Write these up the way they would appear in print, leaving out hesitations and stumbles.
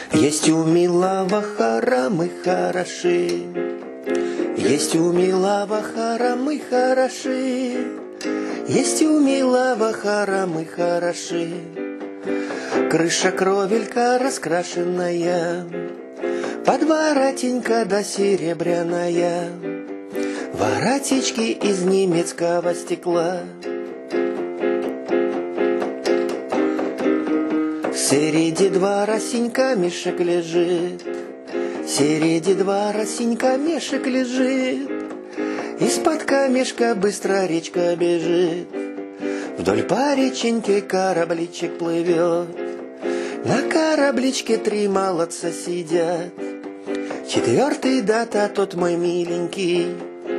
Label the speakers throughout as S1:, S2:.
S1: Есть у милого хоромы хороши, есть у милого хоромы хороши, есть у милого хоромы хороши. Крыша кровелька раскрашенная, подворотенька да серебряная, воротички из немецкого стекла. Среди двора синька мешек лежит, среди двора синька мешек лежит, из-под камешка быстро речка бежит, вдоль по реченьке корабличек плывет. На корабличке 3 молодца сидят, 4-й дата тот мой миленький.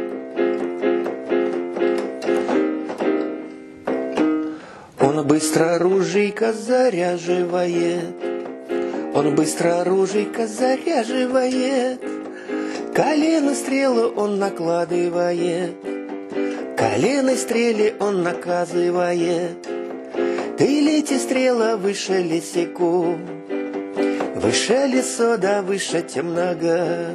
S1: Он быстро ружейко заряживает, он быстро ружейко заряживает, колено стрелы он накладывает, коленой стреле он наказывает. Ты лети, стрела, выше лесеку, выше лесо, да выше темнога.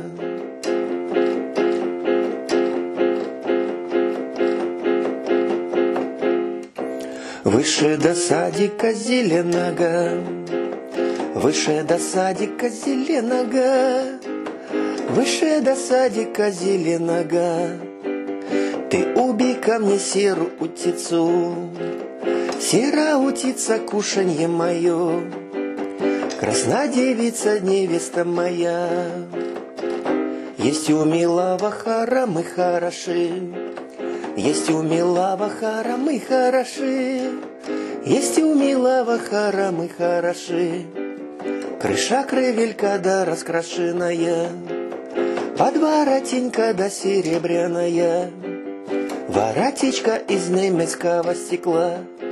S1: Выше до садика зеленого, выше до садика зеленого, выше до садика зеленого. Ты убей ко мне серу утицу, сера утица кушанье мое, красна девица невеста моя. Есть у милого хоромы хороши, есть у милого хоромы хороши, есть у милого хоромы хороши. Крыша кровелька да раскрашенная, подворотенька да серебряная, воротичка из немецкого стекла.